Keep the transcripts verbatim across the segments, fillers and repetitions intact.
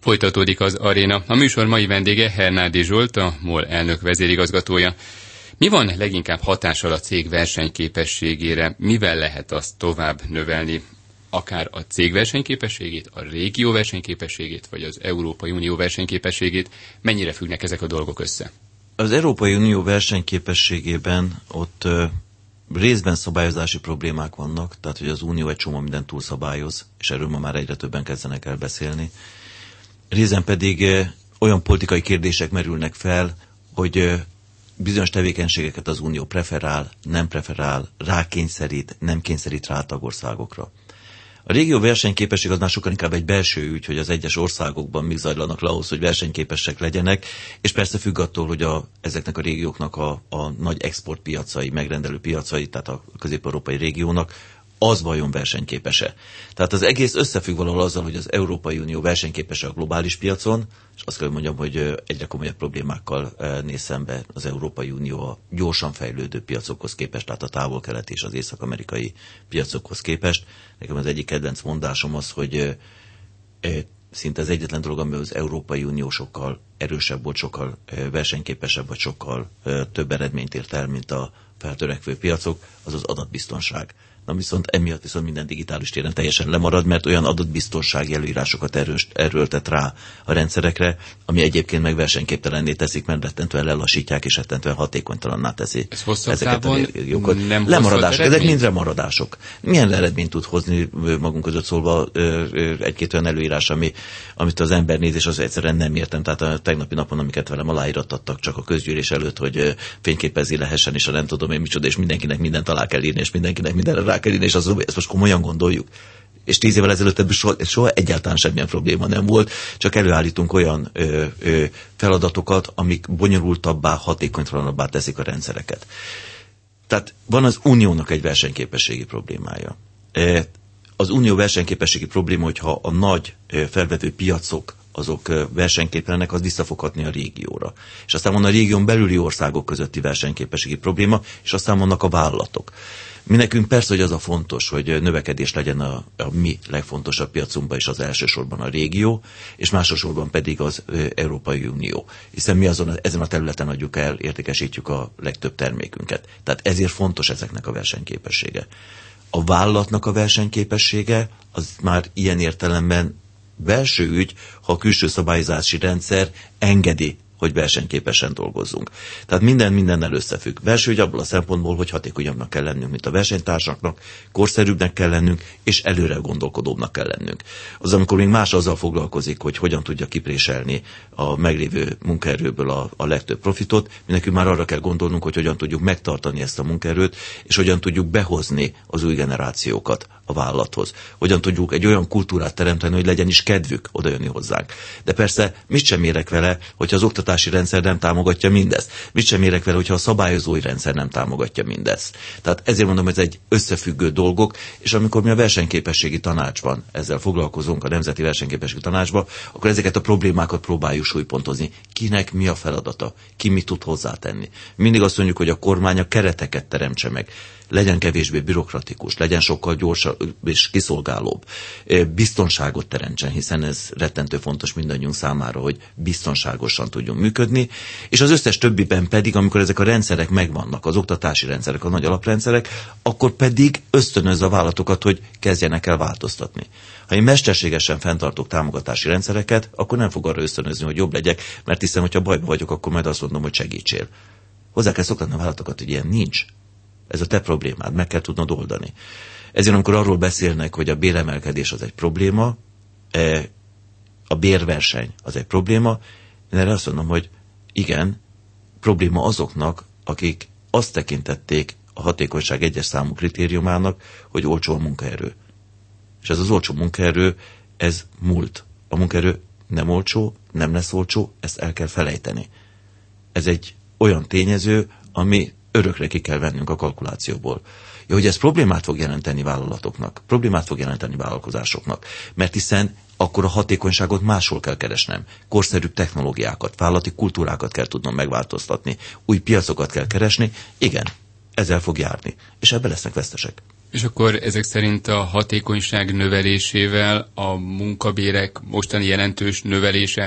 Folytatódik az Aréna. A műsor mai vendége Hernádi Zsolt, a MOL elnök vezérigazgatója. Mi van leginkább hatással a cég versenyképességére? Mivel lehet azt tovább növelni? Akár a cég versenyképességét, a régió versenyképességét, vagy az Európai Unió versenyképességét? Mennyire függnek ezek a dolgok össze? Az Európai Unió versenyképességében ott ö, részben szabályozási problémák vannak, tehát hogy az Unió egy csomó mindent túlszabályoz, és erről ma már egyre többen kezdenek el beszélni. Részben pedig ö, olyan politikai kérdések merülnek fel, hogy ö, bizonyos tevékenységeket az Unió preferál, nem preferál, rákényszerít, nem kényszerít rá a tagországokra. A régió versenyképesség az már sokkal inkább egy belső ügy, hogy az egyes országokban mik zajlanak le ahhoz, hogy versenyképesek legyenek, és persze függ attól, hogy a, ezeknek a régióknak a, a nagy exportpiacai, megrendelő piacai, tehát a közép-európai régiónak, az vajon versenyképes-e. Tehát az egész összefügg valahol azzal, hogy az Európai Unió versenyképes-e a globális piacon, és azt kell mondjam, hogy egyre komolyabb problémákkal néz szembe az Európai Unió a gyorsan fejlődő piacokhoz képest, tehát a távol-keleti és az észak-amerikai piacokhoz képest. Nekem az egyik kedvenc mondásom az, hogy szinte az egyetlen dolog, amivel az Európai Unió sokkal erősebb volt, sokkal versenyképesebb, vagy sokkal több eredményt ért el, mint a feltörekvő piacok, az az adatbiztonság. Na viszont emiatt viszont minden digitális téren teljesen lemarad, mert olyan adatbiztonsági előírásokat erős, erőltet rá a rendszerekre, ami egyébként meg versenyképtelenné teszik, mert rettentően lelassítják és rettentően hatékonytalanná teszi Ez ezeket a régiókat. Nem lemaradások, ezek mind lemaradások. Milyen eredményt tud hozni magunk között szólva egy-két olyan előírás, ami, amit az ember néz, és az egyszerűen nem értem. Tehát a tegnapi napon, amiket velem aláírattattak csak a közgyűlés előtt, hogy fényképezni lehessen, és a nem tudom én micsoda, és mindenkinek mindent alá kell írni, és mindenkinek mindenre rá kell írni, és az, ezt most komolyan gondoljuk. És tíz évvel ezelőtt ebből soha, soha egyáltalán semmilyen probléma nem volt, csak előállítunk olyan ö, ö, feladatokat, amik bonyolultabbá, hatékonytalanabbá teszik a rendszereket. Tehát van az uniónak egy versenyképességi problémája. Az unió versenyképességi probléma, hogyha a nagy felvevő piacok azok versenyképtelenek, az visszafoghatni a régióra. És aztán van a régión belüli országok közötti versenyképességi probléma, és aztán vannak a vállalatok. Mi nekünk persze, hogy az a fontos, hogy növekedés legyen a, a mi legfontosabb piacunkban, és az elsősorban a régió, és másosorban pedig az e, Európai Unió. Hiszen mi azon, ezen a területen adjuk el, értékesítjük a legtöbb termékünket. Tehát ezért fontos ezeknek a versenyképessége. A vállalatnak a versenyképessége az már ilyen értelemben belső ügy, ha a külső szabályozási rendszer engedi, hogy versenyképesen dolgozzunk. Tehát minden mindennel összefügg. Belső ügy abból a szempontból, hogy hatékonyabbnak kell lennünk, mint a versenytársaknak, korszerűbbnek kell lennünk, és előre gondolkodóbbnak kell lennünk. Az, amikor még más azzal foglalkozik, hogy hogyan tudja kipréselni a meglévő munkaerőből a, a legtöbb profitot, mi nekünk már arra kell gondolnunk, hogy hogyan tudjuk megtartani ezt a munkaerőt, és hogyan tudjuk behozni az új generációkat a vállalathoz. Hogyan tudjuk egy olyan kultúrát teremteni, hogy legyen is kedvük odajönni hozzánk. De persze mit sem érek vele, hogyha az oktatási rendszer nem támogatja mindezt. Mit sem érek vele, hogyha a szabályozói rendszer nem támogatja mindezt. Tehát ezért mondom, hogy ez egy összefüggő dolgok, és amikor mi a versenyképességi tanácsban ezzel foglalkozunk, a Nemzeti Versenyképességi Tanácsban, akkor ezeket a problémákat próbáljuk súlypontozni. Kinek mi a feladata? Ki mit tud hozzátenni? Mindig azt mondjuk, hogy a kormány a kereteket teremtse meg. Legyen kevésbé bürokratikus, legyen sokkal gyorsabb és kiszolgálóbb. Biztonságot teremtsen, hiszen ez rettentő fontos mindannyiunk számára, hogy biztonságosan tudjunk működni, és az összes többiben pedig, amikor ezek a rendszerek megvannak, az oktatási rendszerek, a nagy alaprendszerek, akkor pedig ösztönöz a vállalatokat, hogy kezdjenek el változtatni. Ha én mesterségesen fenntartok támogatási rendszereket, akkor nem fog arra ösztönözni, hogy jobb legyek, mert hiszen, hogyha bajba vagyok, akkor majd azt mondom, hogy segítsél. Hozzá kell szoktatni a vállalatokat, hogy ilyen nincs. Ez a te problémád, meg kell tudnod oldani. Ezért amikor arról beszélnek, hogy a béremelkedés az egy probléma, a bérverseny az egy probléma, én erre azt mondom, hogy igen, probléma azoknak, akik azt tekintették a hatékonyság egyes számú kritériumának, hogy olcsó a munkaerő. És ez az olcsó munkaerő, ez múlt. A munkaerő nem olcsó, nem lesz olcsó, ezt el kell felejteni. Ez egy olyan tényező, ami örökre ki kell vennünk a kalkulációból. Ja, hogy ez problémát fog jelenteni vállalatoknak, problémát fog jelenteni vállalkozásoknak, mert hiszen akkor a hatékonyságot máshol kell keresnem. Korszerűbb technológiákat, vállalati kultúrákat kell tudnom megváltoztatni, új piacokat kell keresni, igen, ezzel fog járni, és ebben lesznek vesztesek. És akkor ezek szerint a hatékonyság növelésével a munkabérek mostani jelentős növelése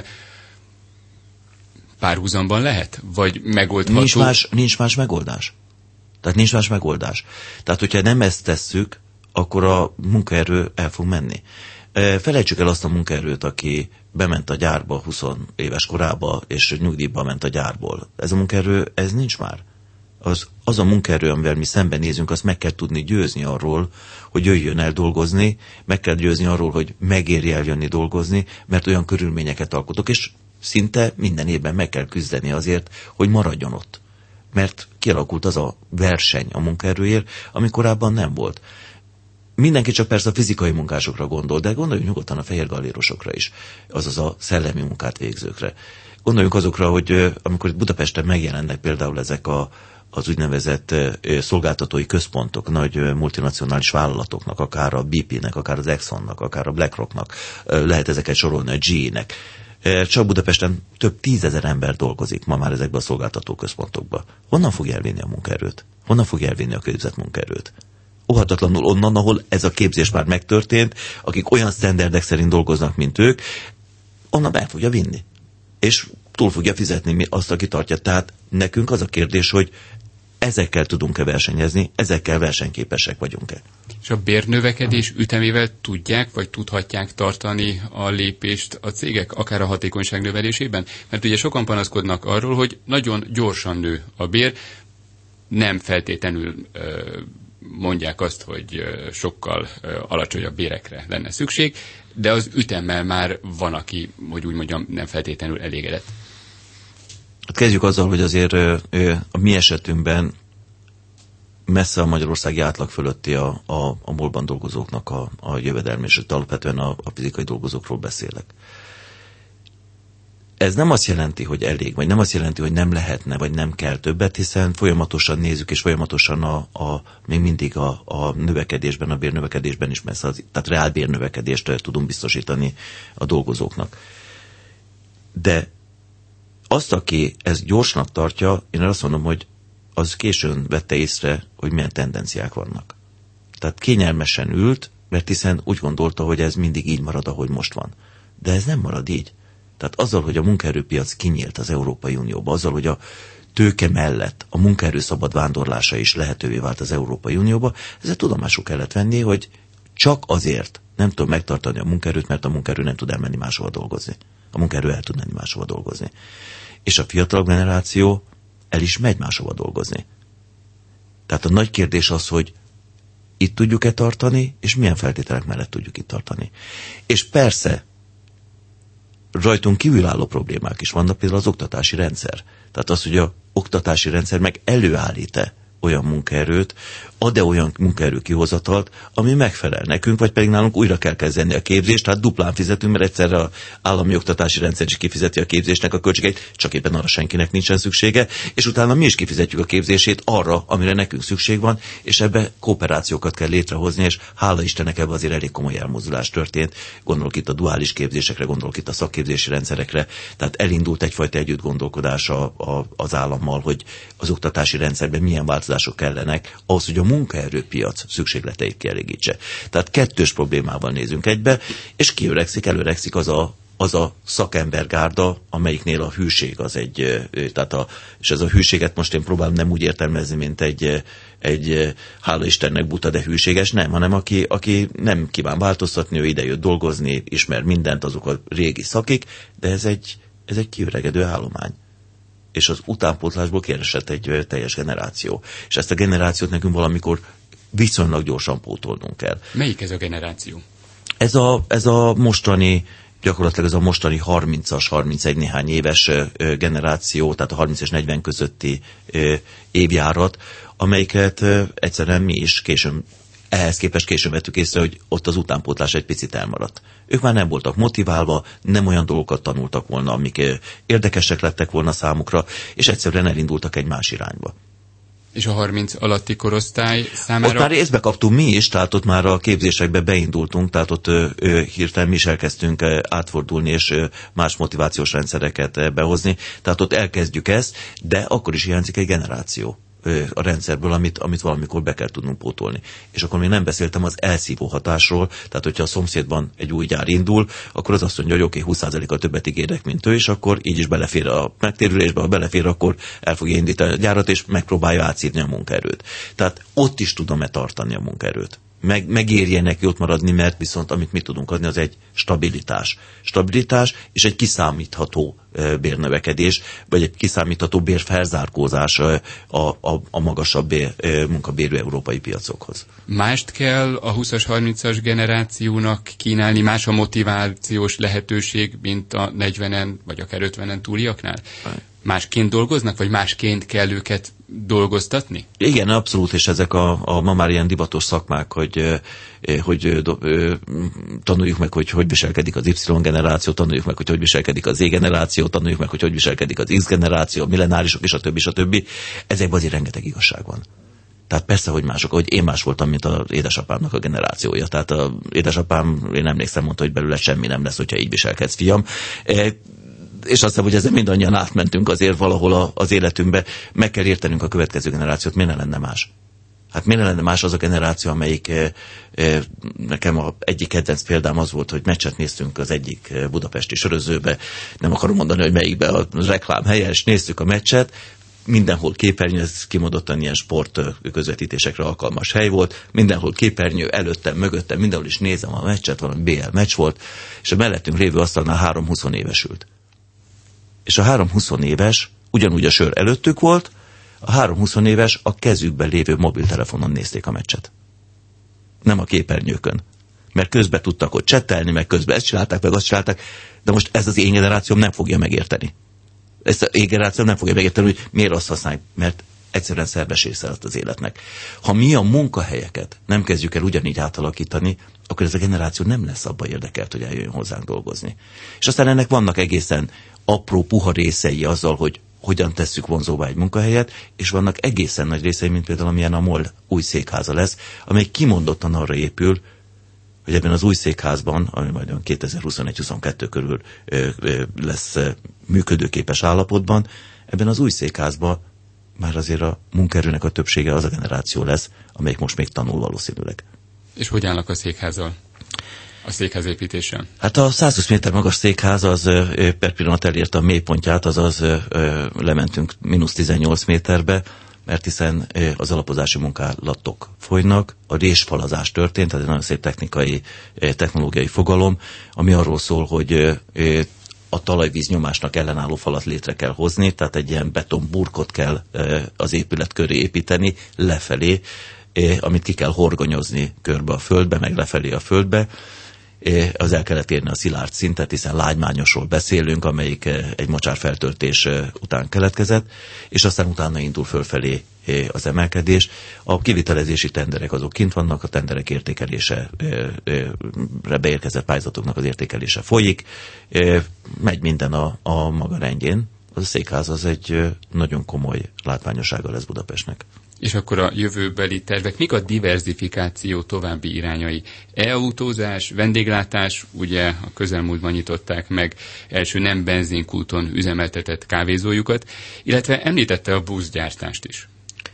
párhuzamban lehet? Vagy megoldható? Nincs más, nincs más megoldás. Tehát nincs más megoldás. Tehát, hogyha nem ezt tesszük, akkor a munkaerő el fog menni. Felejtsük el azt a munkaerőt, aki bement a gyárba húsz éves korába, és nyugdíjba ment a gyárból. Ez a munkaerő, ez nincs már. Az, az a munkaerő, amivel mi szembenézünk, azt meg kell tudni győzni arról, hogy jöjjön el dolgozni, meg kell győzni arról, hogy megéri eljönni dolgozni, mert olyan körülményeket alkotok, és szinte minden évben meg kell küzdeni azért, hogy maradjon ott. Mert kialakult az a verseny a munkaerőért, ami korábban nem volt. Mindenki csak persze a fizikai munkásokra gondol, de gondoljunk nyugodtan a fehér gallérosokra is, azaz a szellemi munkát végzőkre. Gondoljunk azokra, hogy amikor itt Budapesten megjelennek például ezek a, az úgynevezett szolgáltatói központok, nagy multinacionális vállalatoknak, akár a bé pé-nek, akár az Exxonnak, akár a BlackRocknak, lehet ezeket sorolni, a gé é-nek. Csak Budapesten több tízezer ember dolgozik ma már ezekben a szolgáltató központokban. Honnan fogja elvinni a munkaerőt? Honnan fogja elvinni a képzett munkaerőt? Óhatatlanul onnan, ahol ez a képzés már megtörtént, akik olyan sztenderdek szerint dolgoznak, mint ők, onnan el fogja vinni. És túl fogja fizetni azt, aki tartja. Tehát nekünk az a kérdés, hogy ezekkel tudunk-e versenyezni, ezekkel versenyképesek vagyunk-e. És a bérnövekedés ütemével tudják, vagy tudhatják tartani a lépést a cégek, akár a hatékonyság növelésében? Mert ugye sokan panaszkodnak arról, hogy nagyon gyorsan nő a bér, nem feltétlenül ö, mondják azt, hogy sokkal alacsonyabb bérekre lenne szükség, de az ütemmel már van, aki, hogy úgy mondjam, nem feltétlenül elégedett. Kezdjük azzal, hogy azért a mi esetünkben messze a magyarországi átlag fölötti a, a, a molban dolgozóknak a, a jövedelme, és alapvetően a, a fizikai dolgozókról beszélek. Ez nem azt jelenti, hogy elég, vagy nem azt jelenti, hogy nem lehetne, vagy nem kell többet, hiszen folyamatosan nézzük, és folyamatosan a, a, még mindig a, a növekedésben, a bérnövekedésben is messze, az, tehát reál bérnövekedést tudunk biztosítani a dolgozóknak. De azt, aki ezt gyorsnak tartja, én azt mondom, hogy az későn vette észre, hogy milyen tendenciák vannak. Tehát kényelmesen ült, mert hiszen úgy gondolta, hogy ez mindig így marad, ahogy most van. De ez nem marad így. Tehát azzal, hogy a munkaerőpiac kinyílt az Európai Unióba, azzal, hogy a tőke mellett a munkaerő szabad vándorlása is lehetővé vált az Európai Unióba, ezzel tudomásul kellett venni, hogy csak azért nem tudom megtartani a munkaerőt, mert a munkaerő nem tud elmenni máshova dolgozni. A munkaerő el tud menni máshova dolgozni. És a fiatal generáció el is megy máshova dolgozni. Tehát a nagy kérdés az, hogy itt tudjuk-e tartani, és milyen feltételek mellett tudjuk itt tartani. És persze, rajtunk kívülálló problémák is vannak, például az oktatási rendszer. Tehát az, hogy az oktatási rendszer meg előállít-e olyan munkaerőt, ad-e olyan munkaerő kihozatalt, ami megfelel nekünk, vagy pedig nálunk újra kell kezdeni a képzést, tehát duplán fizetünk, mert egyszerre az állami oktatási rendszer is kifizeti a képzésnek a költségeit, csak éppen arra senkinek nincsen szüksége, és utána mi is kifizetjük a képzését arra, amire nekünk szükség van, és ebbe kooperációkat kell létrehozni, és hála Istennek ebbe azért elég komoly elmozdulás történt. Gondolok itt a duális képzésekre, gondolok itt a szakképzési rendszerekre, tehát elindult egyfajta együttgondolkodás a, a, az állammal, hogy az oktatási rendszerben milyen változások kellenek ahhoz, hogy a munkaerőpiac szükségleteit kielégítse. Tehát kettős problémával nézünk egybe, és kiöregszik, előregszik az a, az a szakembergárda, amelyiknél a hűség az egy, tehát a, és ez a hűséget most én próbálom nem úgy értelmezni, mint egy, egy hála Istennek buta, de hűséges, nem, hanem aki, aki nem kíván változtatni, ő idejött dolgozni, ismer mindent, azok a régi szakik, de ez egy, ez egy kiöregedő állomány. És az utánpótlásból keresett egy teljes generáció. És ezt a generációt nekünk valamikor viszonylag gyorsan pótolnunk kell. Melyik ez a generáció? Ez a, ez a mostani, gyakorlatilag ez a mostani harmincas, harmincegy néhány éves generáció, tehát a harminc és negyven közötti évjárat, amelyiket egyszerűen mi is későn, ehhez képest későn vettük észre, hogy ott az utánpótlás egy picit elmaradt. Ők már nem voltak motiválva, nem olyan dolgokat tanultak volna, amik érdekesek lettek volna számukra, és egyszerűen elindultak egy más irányba. És a harminc alatti korosztály számára? Ott már részbe kaptunk mi is, tehát ott már a képzésekbe beindultunk, tehát ott ö, ö, hirtelen mi is elkezdtünk ö, átfordulni, és ö, más motivációs rendszereket ö, behozni, tehát ott elkezdjük ezt, de akkor is hiányzik egy generáció. a rendszerből, amit, amit valamikor be kell tudnunk pótolni. És akkor még nem beszéltem az elszívó hatásról, tehát hogyha a szomszédban egy új gyár indul, akkor az azt mondja, hogy oké, okay, húsz százalékkal többet ígérek, mint ő, és akkor így is belefér a megtérülésbe, ha belefér, akkor el fogja indítani a gyárat, és megpróbálja átszívni a munkaerőt. Tehát ott is tudom-e tartani a munkaerőt. Meg, megérje neki ott maradni, mert viszont amit mi tudunk adni, az egy stabilitás. Stabilitás és egy kiszámítható e, bérnövekedés, vagy egy kiszámítható bérfelzárkózás e, a, a, a magasabb bér, e, munkabérű európai piacokhoz. Mást kell a húszas, harmincas generációnak kínálni, más a motivációs lehetőség, mint a negyvenen vagy akár ötvenen túliaknál? Másként dolgoznak, vagy másként kell őket dolgoztatni? Igen, abszolút, és ezek a, a ma már ilyen divatos szakmák, hogy, hogy tanuljuk meg, hogy hogy viselkedik az Y-generáció, tanuljuk meg, hogy hogy viselkedik az Z-generáció, tanuljuk meg, hogy hogy viselkedik az X-generáció, a millenárisok, és a többi, és a többi. Ezekben azért rengeteg igazság van. Tehát persze, hogy mások, hogy én más voltam, mint az édesapámnak a generációja. Tehát az édesapám, én emlékszem, mondta, hogy belőle semmi nem lesz, hogyha így viselkedsz, fiam. És azt hiszem, hogy ezzel mindannyian átmentünk azért valahol az életünkbe. Meg kell értenünk a következő generációt, miért ne lenne más? Hát miért ne lenne más az a generáció, amelyik eh, eh, nekem a egyik kedvenc példám az volt, hogy meccset néztünk az egyik budapesti sörözőbe, nem akarom mondani, hogy melyikbe a reklám helyen, és néztük a meccset, mindenhol képernyő, ez kimondottan ilyen sport közvetítésekre alkalmas hely volt, mindenhol képernyő, előttem, mögöttem, mindenhol is nézem a meccset, valami bé el meccs volt, és a mellettünk lévő asztalnál három húsz éves ült. És a három húsz éves, ugyanúgy a sör előttük volt, a három húsz éves a kezükben lévő mobiltelefonon nézték a meccset. Nem a képernyőkön. Mert közben tudtak ott csettelni, meg közben ezt csinálták, meg azt csinálták, de most ez az én generációm nem fogja megérteni. Ezt az én generációm nem fogja megérteni, hogy miért azt használjuk, mert egyszerűen szerves része az életnek. Ha mi a munkahelyeket nem kezdjük el ugyanígy átalakítani, akkor ez a generáció nem lesz abban érdekelt, hogy eljöjjön hozzánk dolgozni. És aztán ennek vannak egészen apró, puha részei azzal, hogy hogyan tesszük vonzóvá egy munkahelyet, és vannak egészen nagy részei, mint például amilyen a MOL új székháza lesz, amely kimondottan arra épül, hogy ebben az új székházban, ami majd kétezer-huszonegy-huszonkettő körül ö, ö, lesz ö, működőképes állapotban, ebben az új székházban már azért a munkaerőnek a többsége az a generáció lesz, amelyik most még tanul valószínűleg. És hogy állnak a székházzal? A székházépítéssel? Hát a száz húsz méter magas székház az ö, per pillanat elérte a mélypontját, azaz ö, ö, lementünk mínusz tizennyolc méterbe, mert hiszen ö, az alapozási munkálatok folynak, a résfalazás történt, tehát egy nagyon szép technikai, ö, technológiai fogalom, ami arról szól, hogy ö, ö, a talajvíz nyomásnak ellenálló falat létre kell hozni, tehát egy ilyen betonburkot kell ö, az épület köré építeni, lefelé, ö, amit ki kell horgonyozni körbe a földbe, meg lefelé a földbe. Az el kellett érni a szilárd szintet, hiszen lágymányosról beszélünk, amelyik egy mocsárfeltöltés után keletkezett, és aztán utána indul fölfelé az emelkedés. A kivitelezési tenderek azok kint vannak, a tenderek értékelése, beérkezett pályázatoknak az értékelése folyik, megy minden a, a maga rendjén. Az a székház az egy nagyon komoly látványossága lesz Budapestnek. És akkor a jövőbeli tervek, mik a diverzifikáció további irányai? E-autózás, vendéglátás, ugye a közelmúltban nyitották meg első nem benzinkúton üzemeltetett kávézójukat, illetve említette a buszgyártást is.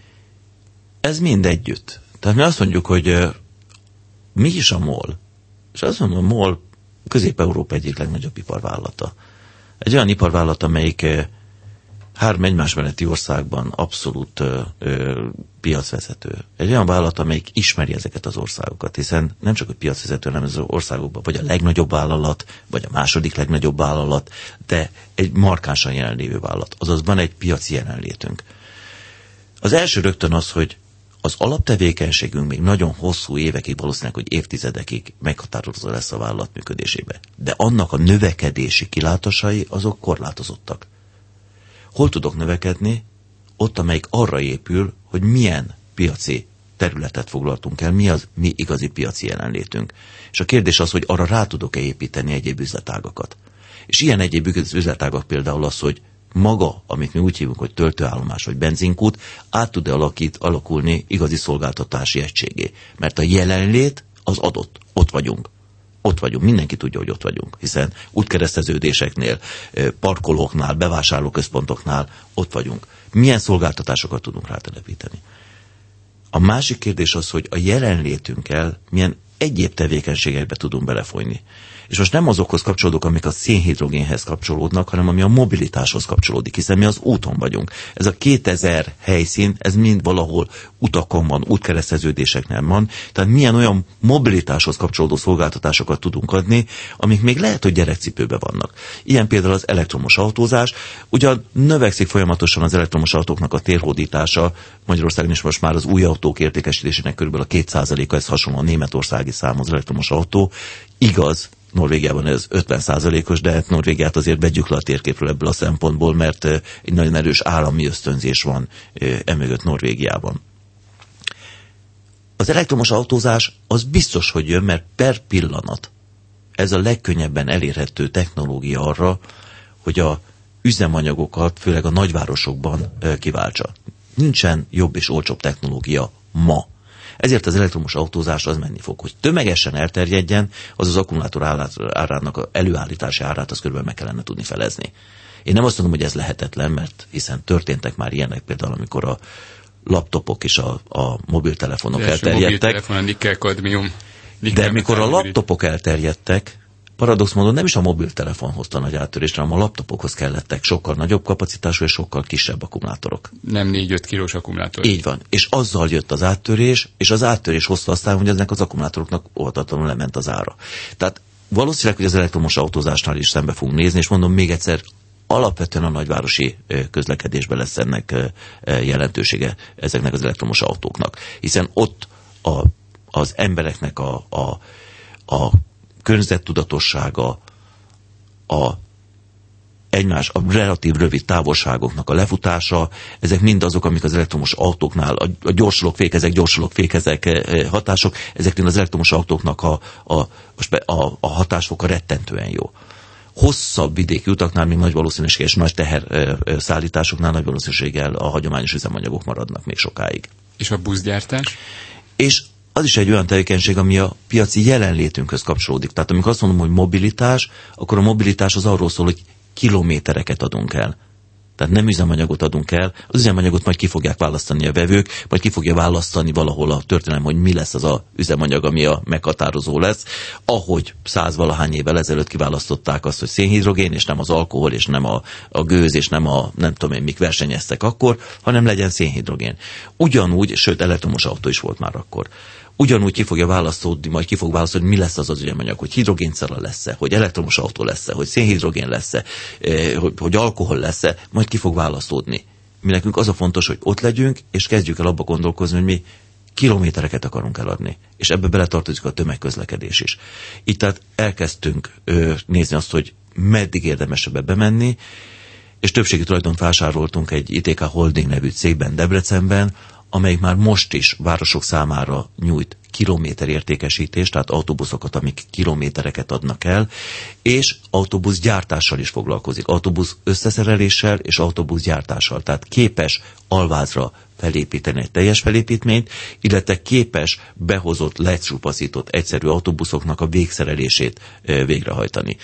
Ez mind együtt. Tehát mi azt mondjuk, hogy uh, mi is a MOL? És azt mondom, a MOL Közép-Európa egyik legnagyobb iparvállalata. Egy olyan iparvállalat, amelyik uh, három egymás melletti országban abszolút ö, ö, piacvezető. Egy olyan vállalat, amelyik ismeri ezeket az országokat, hiszen nem csak a piacvezető, hanem az országokban vagy a legnagyobb vállalat, vagy a második legnagyobb vállalat, de egy markánsan jelenlévő vállalat. Azaz van egy piaci jelenlétünk. Az első rögtön az, hogy az alaptevékenységünk még nagyon hosszú évekig, valószínűleg, hogy évtizedekig meghatározó lesz a vállalat működésébe. De annak a növekedési kilátásai azok korlátozottak. Hol tudok növekedni? Ott, amelyik arra épül, hogy milyen piaci területet foglaltunk el, mi az mi igazi piaci jelenlétünk. És a kérdés az, hogy arra rá tudok-e építeni egyéb üzletágakat. És ilyen egyéb üzletágak például az, hogy maga, amit mi úgy hívunk, hogy töltőállomás vagy benzinkút, át tud-e alakít, alakulni igazi szolgáltatási egységé. Mert a jelenlét az adott. Ott vagyunk. Ott vagyunk, mindenki tudja, hogy ott vagyunk, hiszen útkereszteződéseknél, parkolóknál, bevásárlóközpontoknál ott vagyunk. milyen szolgáltatásokat tudunk rátelepíteni. A másik kérdés az, hogy a jelenlétünkkel milyen egyéb tevékenységekbe tudunk belefolyni. És most nem azokhoz kapcsolódok, amik a szénhidrogénhez kapcsolódnak, hanem ami a mobilitáshoz kapcsolódik, hiszen mi az úton vagyunk. Ez a kétezer helyszín, ez mind valahol utakon van, útkereszteződéseknél van, tehát milyen olyan mobilitáshoz kapcsolódó szolgáltatásokat tudunk adni, amik még lehet, hogy gyerekcipőben vannak. Ilyen például az elektromos autózás, ugyan növekszik folyamatosan az elektromos autóknak a térhódítása, Magyarországon is most már az új autók értékesítésének körülbelül a két százaléka, ez hasonló a németországi számhoz elektromos autó, igaz, Norvégiában ez ötven százalékos, de hát Norvégiát azért vegyük le a térképről ebből a szempontból, mert egy nagyon erős állami ösztönzés van emögött Norvégiában. Az elektromos autózás az biztos, hogy jön, mert per pillanat ez a legkönnyebben elérhető technológia arra, hogy a üzemanyagokat, főleg a nagyvárosokban kiváltsa. Nincsen jobb és olcsóbb technológia ma. Ezért az elektromos autózás az menni fog. Hogy tömegesen elterjedjen, az az akkumulátor árának a előállítási árát az körülbelül meg kellene tudni felezni. Én nem azt mondom, hogy ez lehetetlen, mert hiszen történtek már ilyenek, például amikor a laptopok és a, a mobiltelefonok de elterjedtek. Mobiltelefon, a nikkel-kadmium. De mikor a laptopok elterjedtek, paradox módon nem is a mobiltelefon hozta nagy áttörést, hanem a laptopokhoz kellettek sokkal nagyobb kapacitású és sokkal kisebb akkumulátorok. Nem négy-öt kilós akkumulátor. Így van. És azzal jött az áttörés, és az áttörés hozta aztán, hogy eznek az akkumulátoroknak oldatlanul lement az ára. Tehát valószínűleg, hogy az elektromos autózásnál is szembe fogunk nézni, és mondom még egyszer, alapvetően a nagyvárosi közlekedésben lesz ennek jelentősége ezeknek az elektromos autóknak. Hiszen ott a, az embereknek a, a, a környezettudatossága, a egymás, a relatív rövid távolságoknak a lefutása, ezek mind azok, amik az elektromos autóknál, a, a gyorsulók, fékezek, gyorsulók, fékezek eh, hatások, ezek mind az elektromos autóknak a, a, a, a hatásfoka rettentően jó. Hosszabb vidéki utaknál, még nagy valószínűséggel és nagy teherszállításoknál nagy valószínűséggel a hagyományos üzemanyagok maradnak még sokáig. És a buszgyártás? És az is egy olyan tevékenység, ami a piaci jelenlétünkhöz kapcsolódik. Tehát amikor azt mondom, hogy mobilitás, akkor a mobilitás az arról szól, hogy kilométereket adunk el. Tehát nem üzemanyagot adunk el, az üzemanyagot majd ki fogják választani a vevők, majd ki fogja választani valahol a történelem, hogy mi lesz az a üzemanyag, ami a meghatározó lesz. Ahogy százvalahány évvel ezelőtt kiválasztották azt, hogy szénhidrogén, és nem az alkohol, és nem a, a gőz, és nem a nem tudom én, mik versenyeztek akkor, hanem legyen szénhidrogén. Ugyanúgy, sőt elektromos autó is volt már akkor. Ugyanúgy ki fogja választódni, majd ki fog választani, hogy mi lesz az az üzemanyag, hogy hidrogéncella lesz-e, hogy elektromos autó lesz-e, hogy szénhidrogén lesz-e, hogy, hogy alkohol lesz-e, majd ki fog választódni. Mi nekünk az a fontos, hogy ott legyünk, és kezdjük el abba gondolkozni, hogy mi kilométereket akarunk eladni. És ebbe beletartozik a tömegközlekedés is. Itt tehát elkezdtünk ö, nézni azt, hogy meddig érdemes ebbe bemenni, és többségi tulajdont vásároltunk egy i té ká Holding nevű cégben Debrecenben, amelyik már most is városok számára nyújt kilométerértékesítést, tehát autóbuszokat, amik kilométereket adnak el, és autóbuszgyártással is foglalkozik, autóbusz összeszereléssel és autóbuszgyártással, tehát képes alvázra felépíteni egy teljes felépítményt, illetve képes behozott, lecsupaszított egyszerű autóbuszoknak a végszerelését végrehajtani.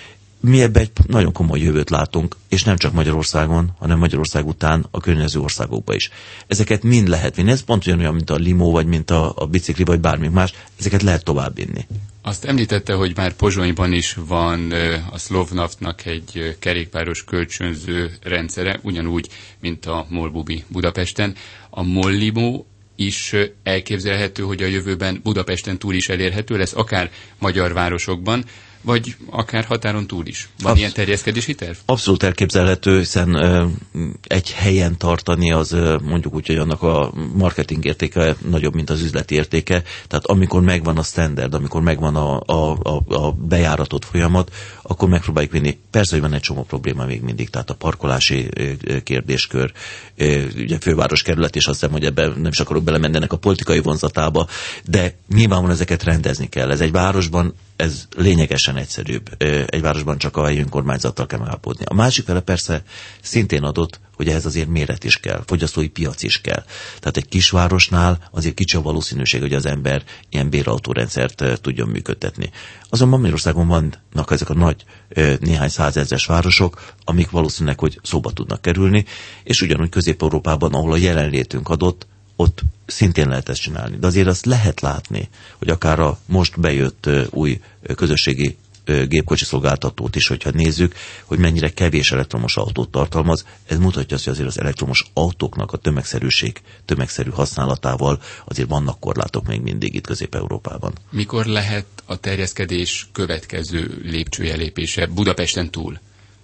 Mi ebben egy nagyon komoly jövőt látunk, és nem csak Magyarországon, hanem Magyarország után a környező országokban is. Ezeket mind lehet vinni. Ez pont olyan, mint a limó, vagy mint a, a bicikli, vagy bármi más. Ezeket lehet tovább vinni. Azt említette, hogy már Pozsonyban is van a Slovnaftnak egy kerékpáros kölcsönző rendszere, ugyanúgy, mint a Molbubi Budapesten. A Mollimó is elképzelhető, hogy a jövőben Budapesten túl is elérhető lesz, akár magyar városokban, vagy akár határon túl is. Van Absz- ilyen terjeszkedési terv? Abszolút elképzelhető, hiszen ö, egy helyen tartani az ö, mondjuk úgy, hogy annak a marketing értéke nagyobb, mint az üzleti értéke. Tehát amikor megvan a standard, amikor megvan a, a, a, a bejáratott folyamat, akkor megpróbáljuk vinni. Persze, hogy van egy csomó probléma még mindig, tehát a parkolási ö, kérdéskör, ö, ugye főváros kerület, és azt hiszem, hogy ebben nem is akarok belemenni ennek a politikai vonzatába, de nyilvánvalóan ezeket rendezni kell. Ez egy városban ez lényegesen egyszerűbb. Egy városban csak a helyi önkormányzattal kell megállapodni. A másik fele persze szintén adott, hogy ehhez azért méret is kell, fogyasztói piac is kell. Tehát egy kisvárosnál azért kicsi a valószínűség, hogy az ember ilyen bérautórendszert tudjon működtetni. Azonban Magyarországon vannak ezek a nagy, néhány százezres városok, amik valószínűleg, hogy szóba tudnak kerülni, és ugyanúgy Közép-Európában, ahol a jelenlétünk adott, ott szintén lehet ezt csinálni. De azért azt lehet látni, hogy akár a most bejött új közösségi gépkocsi szolgáltatót is, hogyha nézzük, hogy mennyire kevés elektromos autót tartalmaz, ez mutatja azt, hogy azért az elektromos autóknak a tömegszerűség, tömegszerű használatával azért vannak korlátok még mindig itt Közép-Európában. Mikor lehet a terjeszkedés következő lépcsője lépése Budapesten túl?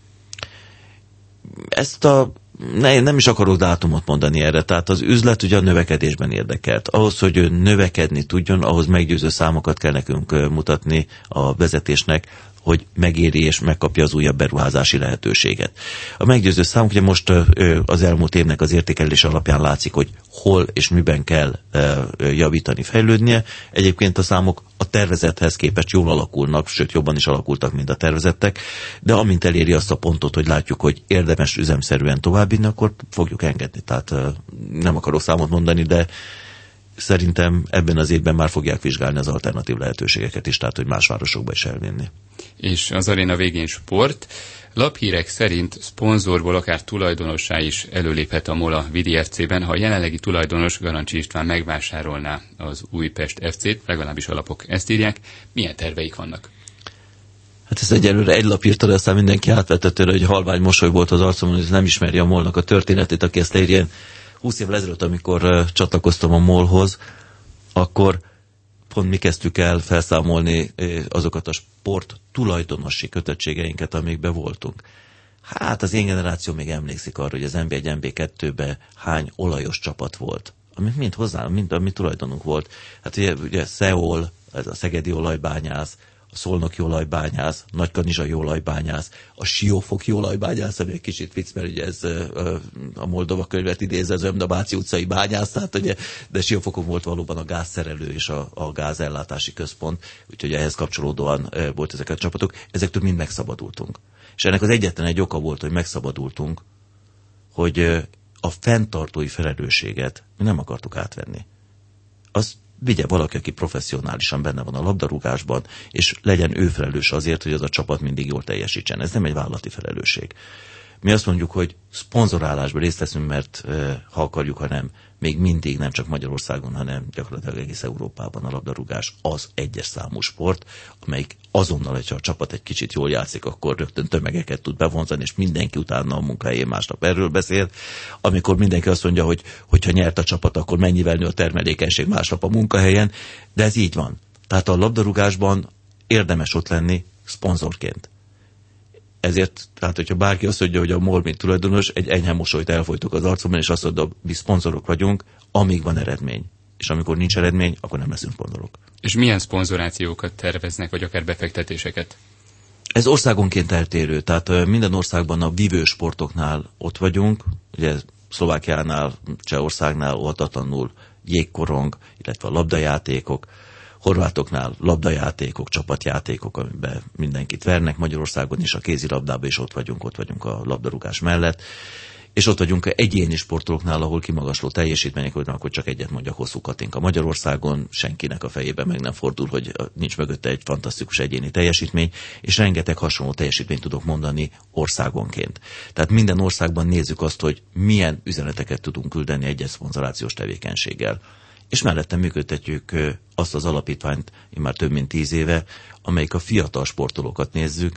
Ezt a Ne, nem is akarok dátumot mondani erre, tehát az üzlet ugye a növekedésben érdekelt. Ahhoz, hogy ő növekedni tudjon, ahhoz meggyőző számokat kell nekünk mutatni a vezetésnek, hogy megéri és megkapja az újabb beruházási lehetőséget. A meggyőző számok, ugye most az elmúlt évnek az értékelés alapján látszik, hogy hol és miben kell javítani, fejlődnie. Egyébként a számok a tervezethez képest jól alakulnak, sőt jobban is alakultak, mint a tervezettek, de amint eléri azt a pontot, hogy látjuk, hogy érdemes üzemszerűen továbbvinni, akkor fogjuk engedni. Tehát nem akarok számot mondani, de szerintem ebben az évben már fogják vizsgálni az alternatív lehetőségeket is, tehát hogy más városokba is elvinni. És az aréna végén sport. Laphírek szerint szponzorból akár tulajdonossá is előléphet a MOL a Vidi ef cében, ha a jelenlegi tulajdonos Garancsi István megvásárolná az Újpest ef cét, legalábbis a lapok ezt írják. Milyen terveik vannak? Hát ez egyelőre egy lap írta, de aztán mindenki átvette tőle, hogy halvány mosoly volt az arcomon, hogy nem ismeri a MOL-nak a történetét, aki ezt leírjen. húsz évvel ezelőtt, amikor uh, csatlakoztam a MOL-hoz, akkor pont mi kezdtük el felszámolni uh, azokat a sport tulajdonosi kötöttségeinket, amikben voltunk. Hát az én generáció még emlékszik arra, hogy az en bé egy en bé kettőben hány olajos csapat volt, amit mind hozzá, mind a mi tulajdonunk volt. Hát ugye, ugye Szeol, ez a szegedi olajbányász, a szolnoki olajbányász, Nagykanizsai olajbányász, a Siófoki olajbányász, ami egy kicsit vicc, mert ugye ez a Moldova könyvet idéz, az Ömdabáci utcai bányász, tehát ugye, de Siófokon volt valóban a gázszerelő és a, a gázellátási központ, úgyhogy ehhez kapcsolódóan volt ezeket a csapatok. Ezektől mind megszabadultunk. És ennek az egyetlen egy oka volt, hogy megszabadultunk, hogy a fenntartói felelősséget mi nem akartuk átvenni. Az vigye valaki, aki professzionálisan benne van a labdarúgásban, és legyen ő felelős azért, hogy az a csapat mindig jól teljesítsen. Ez nem egy vállalati felelősség. Mi azt mondjuk, hogy szponzorálásban részt veszünk, mert ha akarjuk, ha nem, még mindig nem csak Magyarországon, hanem gyakorlatilag egész Európában a labdarúgás az egyes számú sport, amelyik azonnal, hogyha a csapat egy kicsit jól játszik, akkor rögtön tömegeket tud bevonzani, és mindenki utána a munkahelyén másnap erről beszél. Amikor mindenki azt mondja, hogy hogyha nyert a csapat, akkor mennyivel nő a termelékenység másnap a munkahelyen, de ez így van. Tehát a labdarúgásban érdemes ott lenni szponzorként. Ezért, tehát hogyha bárki azt mondja, hogy a MOL mint tulajdonos, egy enyhe mosolyt elfolytok az arcomban, és azt mondja, mi szponzorok vagyunk, amíg van eredmény. És amikor nincs eredmény, akkor nem leszünk szponzorok. És milyen szponzorációkat terveznek, vagy akár befektetéseket? Ez országonként eltérő, tehát minden országban a vívő sportoknál ott vagyunk, ugye Szlovákiánál, Csehországnál oltatlanul jégkorong, illetve a labdajátékok, horvátoknál labdajátékok, csapatjátékok, amiben mindenkit vernek, Magyarországon is a kézilabdában is ott vagyunk, ott vagyunk a labdarúgás mellett, és ott vagyunk egyéni sportolóknál, ahol kimagasló teljesítmények, hogy akkor csak egyet mondjak, Hosszú Katinka. Magyarországon senkinek a fejében meg nem fordul, hogy nincs mögötte egy fantasztikus egyéni teljesítmény, és rengeteg hasonló teljesítményt tudok mondani országonként. Tehát minden országban nézzük azt, hogy milyen üzeneteket tudunk küldeni egy-egy szponzorációs tevékenységgel. És mellette működtetjük azt az alapítványt, már több mint tíz éve, amelyik a fiatal sportolókat nézzük,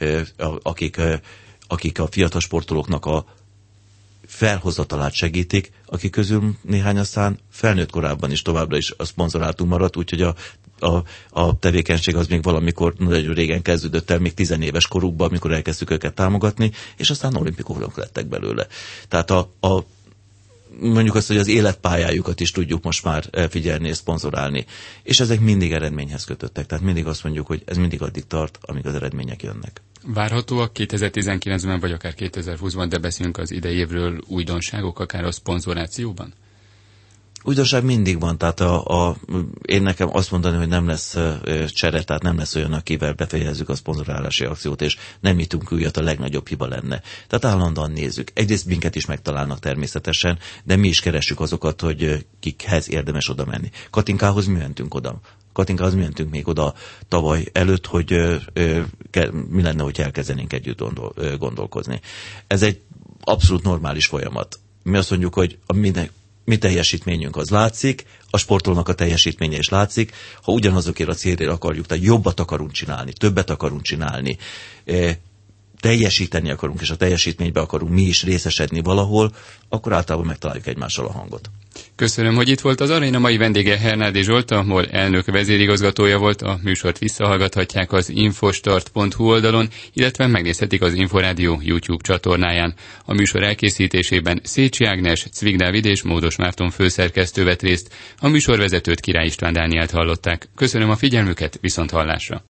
akik, akik a fiatal sportolóknak a felhozatalát segítik, akik közül néhány aztán felnőtt korában is továbbra is a szponzorátum maradt, úgyhogy a, a, a tevékenység az még valamikor nagyon régen kezdődött el, még tizenéves korukban, amikor elkezdtük őket támogatni, és aztán olimpikonok lettek belőle. Tehát a, a mondjuk azt, hogy az életpályájukat is tudjuk most már figyelni és szponzorálni. És ezek mindig eredményhez kötöttek. Tehát mindig azt mondjuk, hogy ez mindig addig tart, amíg az eredmények jönnek. Várhatóak kétezer-tizenkilencben vagy akár kétezer-húszban, de beszélünk az idei évről, újdonságok akár a szponzorációban? Újdonság mindig van, tehát a, a, én nekem azt mondani, hogy nem lesz csere, tehát nem lesz olyan, akivel befejezzük a szponzorálási akciót, és nem jutunk újat, a legnagyobb hiba lenne. Tehát állandóan nézzük. Egyrészt minket is megtalálnak természetesen, de mi is keressük azokat, hogy kikhez érdemes oda menni. Katinkához mi mentünk oda. Katinkához mi mentünk még oda tavaly előtt, hogy ö, ö, ke, mi lenne, hogy elkezdenénk együtt gondol, ö, gondolkozni. Ez egy abszolút normális folyamat. Mi azt mondjuk, hogy a minden mi teljesítményünk az látszik, a sportolónak a teljesítménye is látszik, ha ugyanazokért a célért akarjuk, tehát jobbat akarunk csinálni, többet akarunk csinálni, e, teljesíteni akarunk, és a teljesítménybe akarunk mi is részesedni valahol, akkor általában megtaláljuk egymással a hangot. Köszönöm, hogy itt volt az aréna. Mai vendége Hernádi Zsolt, a MOL elnök vezérigazgatója volt. A műsort visszahallgathatják az infostart pont hu oldalon, illetve megnézhetik az Inforádió YouTube csatornáján. A műsor elkészítésében Szécsi Ágnes, Cvik Dávid és Módos Márton főszerkesztő vett részt. A műsorvezetőt Király István Dánielt hallották. Köszönöm a figyelmüket, viszont hallásra.